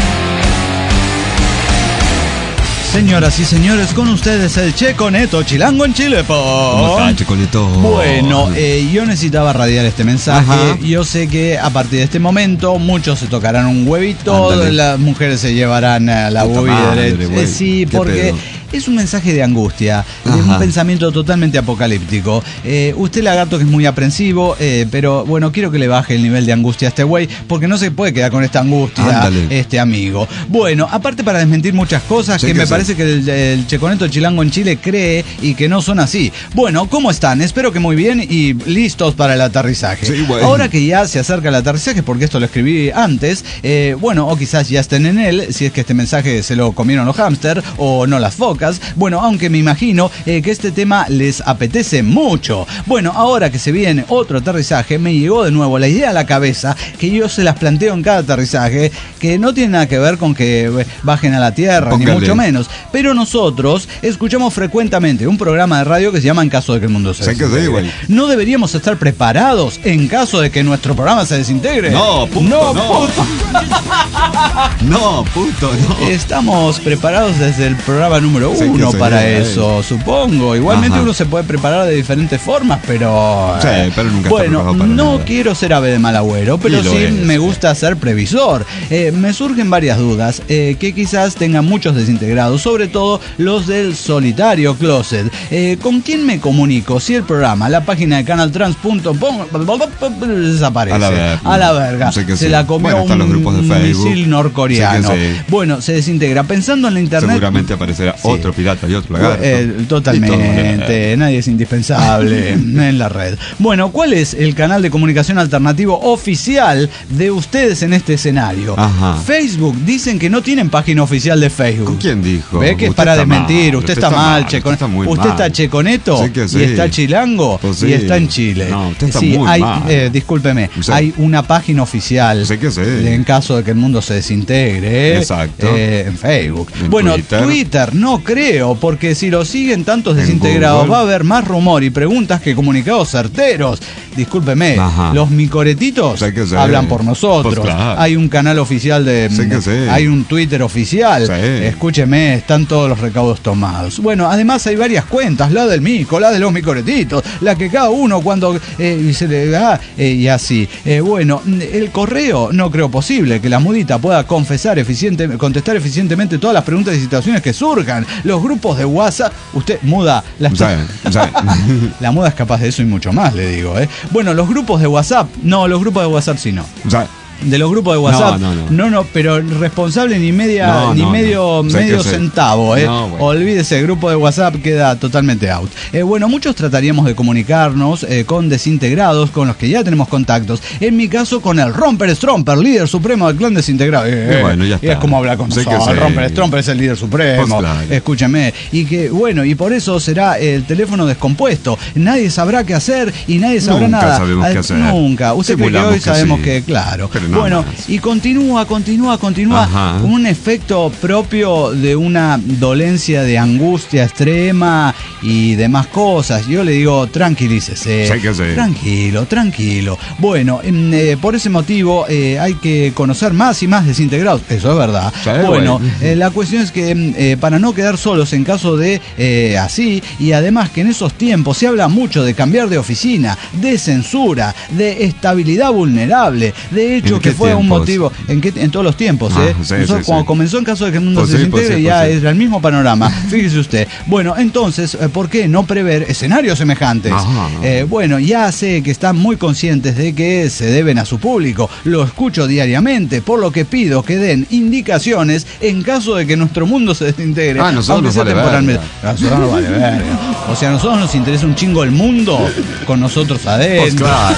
Señoras y señores, con ustedes el Checo Neto, Chilango en Chile. ¿Cómo está, Checo Neto? Bueno, eh, yo necesitaba radiar este mensaje. Ajá. Yo sé que a partir de este momento muchos se tocarán un huevito, Ándale. Las mujeres se llevarán a la boobie derecha. Eh, sí, porque es un mensaje de angustia, Ajá. de un pensamiento totalmente apocalíptico. Eh, usted, lagarto, que es muy aprensivo, eh, pero bueno, quiero que le baje el nivel de angustia a este güey, porque no se puede quedar con esta angustia, Ándale. este amigo. Bueno, aparte, para desmentir muchas cosas sí, que, que me sí. parece que el, el Checoneto Chilango en Chile cree y que no son así. Bueno, ¿cómo están? Espero que muy bien y listos para el aterrizaje. Sí, bueno. Ahora que ya se acerca el aterrizaje, porque esto lo escribí antes, eh, bueno, o quizás ya estén en él, si es que este mensaje se lo comieron los hámster o no las focas. Bueno, aunque me imagino eh, que este tema les apetece mucho. Bueno, ahora que se viene otro aterrizaje, me llegó de nuevo la idea a la cabeza, que yo se las planteo en cada aterrizaje, que no tiene nada que ver con que bajen a la tierra, Póngale. ni mucho menos. Pero nosotros escuchamos frecuentemente un programa de radio que se llama En caso de que el mundo se desintegre. ¿No deberíamos estar preparados en caso de que nuestro programa se desintegre? No, puto, no. No, puto. no, puto, no. Estamos preparados desde el programa número uno para sí, eso, sí. supongo. Igualmente Ajá. uno se puede preparar de diferentes formas, pero... Sí, pero nunca Bueno, para no nada. quiero ser ave de mal agüero, pero sí, sí es, me gusta sí. ser previsor. Eh, me surgen varias dudas eh, que quizás tengan muchos desintegrados, sobre todo los del solitario closet. Eh, ¿Con quién me comunico? Si el programa, la página de canal trans punto com desaparece. A la verga. A la verga. No sé se sí. la comió bueno, un misil norcoreano. Sí sí. Bueno, se desintegra. Pensando en la internet... Seguramente aparecerá sí. otro pirata y otro lagarto. Eh, totalmente. Nadie es indispensable en la red. Bueno, ¿cuál es el canal de comunicación alternativo oficial de ustedes en este escenario? Ajá. Facebook. Dicen que no tienen página oficial de Facebook. ¿Con quién dijo? ¿Ve que es para desmentir? Usted, usted está mal, Checo. Usted, está, usted está Checoneto sí sí. y está Chilango pues sí. y está en Chile. No, usted está sí, muy hay, mal. Eh, discúlpeme, sí. hay una página oficial sí que sí. en caso de que el mundo se desintegre. Exacto. Eh, en Facebook. En bueno, Twitter. Twitter no creo, porque si lo siguen tantos desintegrados Google. va a haber más rumor y preguntas que comunicados certeros. Discúlpeme, Ajá. los micoretitos sí que sí. hablan por nosotros. Pues claro. Hay un canal oficial de... Sí que sí. Hay un Twitter oficial. Sí. Escúcheme, están todos los recaudos tomados. Bueno, además hay varias cuentas, la del mico, la de los micoretitos, la que cada uno cuando eh, se le da eh, y así. Eh, bueno, el correo no creo posible que la mudita pueda confesar eficiente, contestar eficientemente todas las preguntas y situaciones que surjan. Los grupos de WhatsApp, usted muda, la, ¿Sabe? ¿Sabe? la muda es capaz de eso y mucho más, le digo. ¿eh? Bueno, los grupos de WhatsApp, no, los grupos de WhatsApp sí no. ¿Sabe? de los grupos de WhatsApp. No, no, no. No, no, pero responsable ni media, No, ni no, medio, no. medio Sé que centavo, sé. eh. No, bueno. Olvídese, el grupo de WhatsApp queda totalmente out. Eh, bueno, muchos trataríamos de comunicarnos eh, con desintegrados, con los que ya tenemos contactos. En mi caso, con el Romper Stromper, líder supremo del clan desintegrado. Eh, Y bueno, ya y está. es como hablar con Sé que nosotros. sé. El Romper Stromper es el líder supremo. Pues claro. Escúchame. Y que, bueno, y por eso será el teléfono descompuesto. Nadie sabrá qué hacer y nadie sabrá Nunca nada. sabemos Ad- qué hacer. Nunca. Usted cree que Simulamos hoy que sabemos sí. que, claro. Pero no bueno, más. y continúa, continúa, continúa. Ajá. Un efecto propio de una dolencia de angustia extrema y demás cosas. Yo le digo, tranquilícese. Sí que sí. Tranquilo, tranquilo. Bueno, em, eh, por ese motivo eh, hay que conocer más y más desintegrados. Eso es verdad. Sí, bueno, bueno. eh, la cuestión es que em, eh, para no quedar solos en caso de eh, así, y además que en esos tiempos se habla mucho de cambiar de oficina, de censura, de estabilidad vulnerable. De hecho, ¿En que qué fue un tiempos? motivo en, qué- en todos los tiempos. Ah, ¿eh? sí, Nosotros, sí, cuando sí. comenzó en caso de que el mundo Pues se sí, desintegre, pues sí, ya pues sí. era el mismo panorama. Fíjese usted. Bueno, entonces, eh, ¿por qué no prever escenarios semejantes? Ajá. Eh, bueno, ya sé que están muy conscientes de que se deben a su público. Lo escucho diariamente, por lo que pido que den indicaciones en caso de que nuestro mundo se desintegre. Ah, nosotros aunque nos sea vale temporalmente. verga. A nosotros nos vale verga. O sea, a nosotros nos interesa un chingo el mundo con nosotros Pues adentro. claro.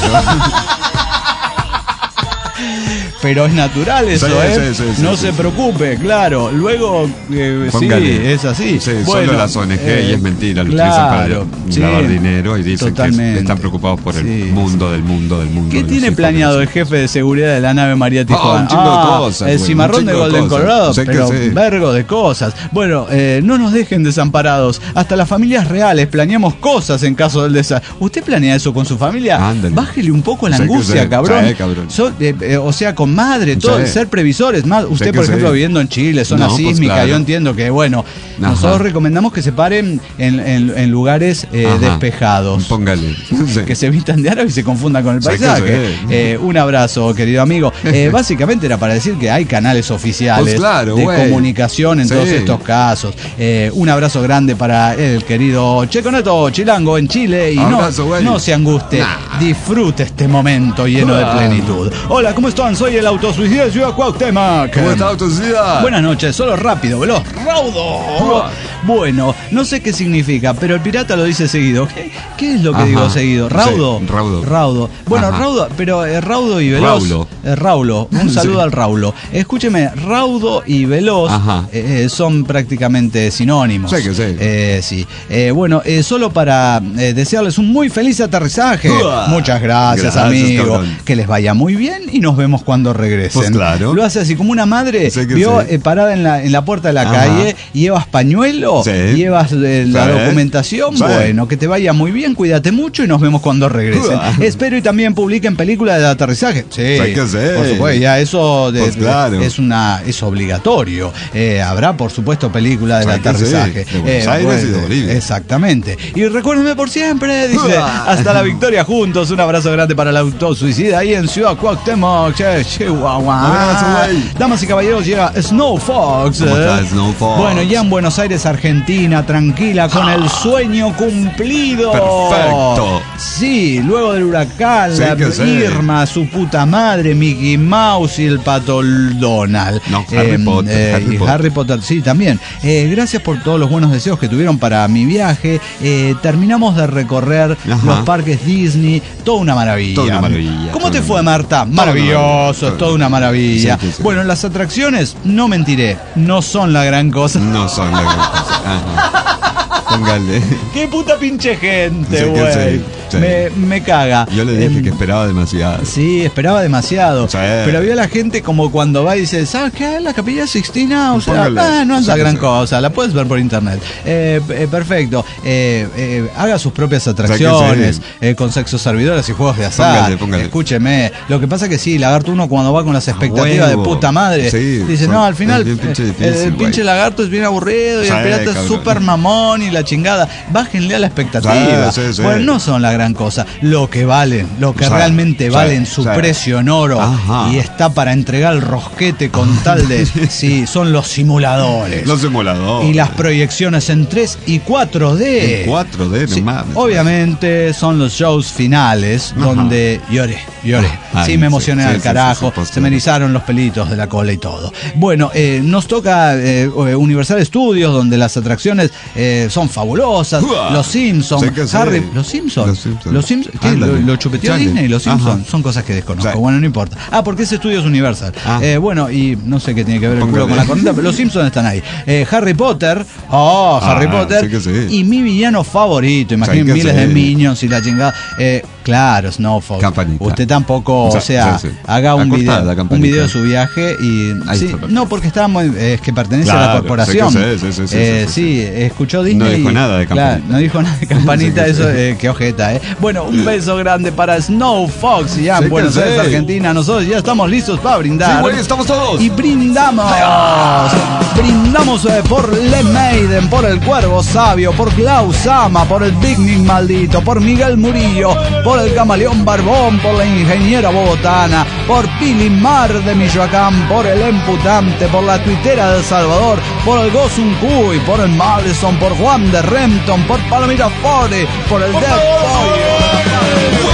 Pero es natural eso, Sí, ¿eh? sí, sí, no sí, se sí. preocupe, claro. Luego, eh, sí, Póngale. es así. Sí, Bueno, solo las O N G eh, y es mentira, lo claro, utilizan para sí, lavar dinero y dicen totalmente. que están preocupados por el Sí, mundo del mundo del mundo. ¿Qué de tiene los planeado el hijos. jefe de seguridad de la nave María Tijuana? un chingo de cosas, El güey, cimarrón un de chingo de Golden cosas. Colorado, Sé que pero sí. vergo de cosas. Bueno, eh, no nos dejen desamparados. Hasta las familias reales planeamos cosas en caso del desastre. ¿Usted planea eso con su familia? Ándale. Bájele un poco la Sé que angustia, sí. cabrón. Sí, cabrón. So- eh, eh, o sea, con madre, todo, Sí. ser previsores. Más, usted, que por ejemplo, sí. viviendo en Chile, zona No, pues sísmica, claro. yo entiendo que, bueno, Ajá. nosotros recomendamos que se paren en, en- en lugares eh, Ajá. despejados. Póngale. Sí. Que se vistan de árabe y se confundan con el Sí, que paisaje. sí. Eh, un abrazo, querido amigo. Eh, básicamente era para decir que hay canales oficiales Pues claro, de güey. comunicación en Sí. todos estos casos. Eh, un abrazo grande para el querido Checo Neto Chilango en Chile. Y Abrazo, no, güey. no se anguste, Nah. disfrute este momento lleno de Ah. plenitud. Hola, ¿cómo están? Soy el autosuicida de Ciudad Cuauhtémoc. ¿Cómo está, autosuicida? Buenas noches, solo rápido, veloz, raudo. Bueno, no sé qué significa, pero el pirata lo dice seguido. ¿Qué, qué es lo que Ajá. digo seguido? ¿Raudo? Sí, raudo. Raudo. Bueno, Ajá. raudo, pero eh, raudo y veloz. Raulo. Eh, Raulo. Un saludo Sí. al Raulo. Escúcheme, raudo y veloz Ajá. eh, son prácticamente sinónimos. Sí que sí. Eh, sí. Eh, bueno, eh, solo para eh, desearles un muy feliz aterrizaje. Uah. Muchas gracias, Gracias, amigo. cabrón. Que les vaya muy bien y nos vemos cuando regresen. Pues claro. Lo hace así como una madre Sí que vio sí. eh, parada en la, en la puerta de la Ajá. calle, llevas pañuelo, Sí. llevas eh, la Sí. documentación. Sí. Bueno, que te vaya muy bien, cuídate mucho y nos vemos cuando regresen. Uah. Espero y también publiquen película de aterrizaje. Sí, Sí que sí. por supuesto, ya eso de- Pues claro. es una es obligatorio. Eh, habrá, por supuesto, película del Sí que sí. aterrizaje. De Buenos Aires y de Bolivia. Exactamente. Y recuérdenme por siempre, dice. Uah. Hasta la victoria juntos. Un abrazo grande para el autosuicida ahí en Ciudad Cuauhtémoc, che, Chihuahua. Abrazo, güey. Damas y caballeros, llega Snow Fox. ¿Cómo ¿eh? está, Snow Fox? Bueno, ya en Buenos Aires, Argentina, tranquila, con el sueño cumplido. Perfecto. Sí, luego del huracán, Sí la que sí. Irma, su puta madre, Mickey Mouse y el pato Donald. No, Harry Potter, Harry y Potter. Harry Potter, sí, también. Eh, gracias por todos los buenos deseos que tuvieron para mi viaje. Eh, terminamos de recorrer Ajá. los parques Disney, toda una maravilla. Toda una maravilla, ¿Cómo toda te una fue, maravilla. Marta? Toda una Maravilloso, maravilla. toda una maravilla. Sí, sí, sí. Bueno, las atracciones, no mentiré, no son la gran cosa. No son la gran cosa. Ajá. Póngale. ¡Qué puta pinche gente, Sí, que güey! sí, sí. Me, me caga. Yo le dije Em, que esperaba demasiado. Sí, esperaba demasiado. Sí. Pero había la gente como cuando va y dice, ¿sabes qué? La Capilla Sixtina, o sea, Póngale. ah, no es la Sí, gran sí. cosa, la puedes ver por internet. Eh, eh, perfecto. Eh, eh, haga sus propias atracciones, Sí, eh, con sexos servidores y juegos de azar. Póngale, póngale. Escúcheme. Lo que pasa que sí, Lagarto uno cuando va con las expectativas de huevo. puta madre, Sí, dice, son- no, al final es bien pinche eh, difícil, el güey. pinche Lagarto es bien aburrido y Sí, el pirata es cabrón. súper mamón y la chingada. Bájenle a la expectativa. Sí, sí, sí. Bueno, no son la gran gran cosa. Lo que valen, lo que O sea, realmente o sea, valen su o sea, precio en oro ajá. y está para entregar el rosquete con tal de... Sí, son los simuladores. Los simuladores. Y las proyecciones en tres y cuatro D. En cuatro D, Sí, no mames. obviamente son los shows finales, Ajá. donde lloré, lloré. Ah, sí, sí, me emocioné sí, al sí, carajo, sí, sí, sí, se me erizaron los pelitos de la cola y todo. Bueno, eh, nos toca eh, Universal Studios, donde las atracciones eh, son fabulosas. Uah, Los Simpsons, sé que sé. Harry, los Simpsons, Los Simpsons. los Simpsons, ¿qué? Ándale. ¿Lo, lo chupeteó Chale. Disney? Los Simpsons, Ajá. son cosas que desconozco. Sí. Bueno, no importa. Ah, porque ese estudio es Universal. Ah. Eh, bueno, y no sé qué tiene que ver el Póngale. culo con la corneta, pero los Simpsons están ahí. Eh, Harry Potter, oh, Harry Ah, Potter, sí que sí. y mi villano favorito, imagínate, Sí que miles sí. de Minions y la chingada. Eh, claro, Snowfall. Campanita. Usted tampoco, o Sí, sea, sí, sí. haga un Acostada, video, la un campanita. video de su viaje y Ahí sí, está. no porque está muy, es que pertenece a la Claro, corporación. sé que sí, sí, sí, sí, Eh, sí, sí, escuchó Disney. No dijo y- nada de claro, campanita. no dijo nada de campanita, Sí que eso sí. eh, qué ojeta, eh. Bueno, un beso grande para Snow Fox ya en Sí que Buenos sí. Aires, Argentina. Nosotros ya estamos listos para brindar. Sí, güey, estamos todos. Y brindamos. Brindamos eh, por Le Maiden, por el Cuervo Sabio, por Klaus Sama, por el Big Nick Maldito, por Miguel Murillo, por el Camaleón Barbón, por la ingeniera bogotana, por Pili Mar de Michoacán, por el Emputante, por la Tuitera de El Salvador, por el Gosun Cuy, por el Madison, por Juan de Rempton, por Palomita Fore, por el Dead Boy.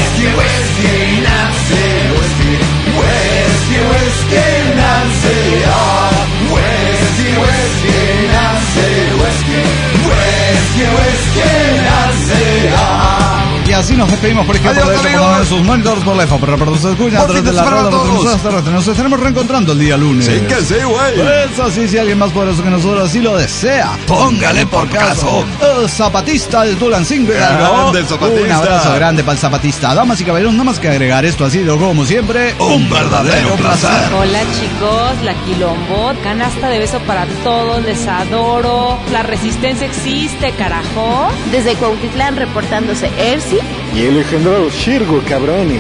Y así nos despedimos por ejemplo Adiós, de amigos. poner sus monitores por lejos, pero nos escuchan a Buen través fin de de la semana radio, a porque todos. nosotros hasta nos estaremos reencontrando el día lunes. Sí que sí, güey. Eso sí, si alguien más poderoso que nosotros así lo desea, póngale por caso. El zapatista del Tulancingo Hidalgo. Grande zapatista. Un abrazo grande para el zapatista. Damas y caballeros, nada más que agregar, esto ha sido como siempre Un verdadero placer. Hola chicos, la Quilombot, canasta de beso para todos, les adoro. La resistencia existe, carajo. Desde Cuautitlán reportándose Ersi. Y el legendario Shirgo, cabrones.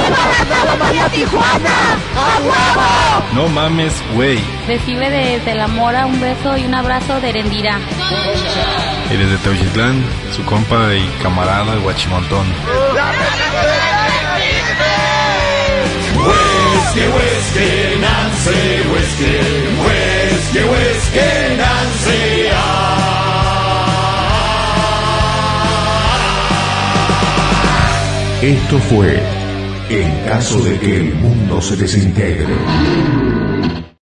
No mames, güey. Recibe desde la Mora un beso y un abrazo de Erendira. Y desde Teuchitlán, su compa y camarada, el Guachimontón. Whisky, whisky, Nancy, whisky, whisky, whisky, Nancy. Esto fue En caso de que el mundo se desintegre.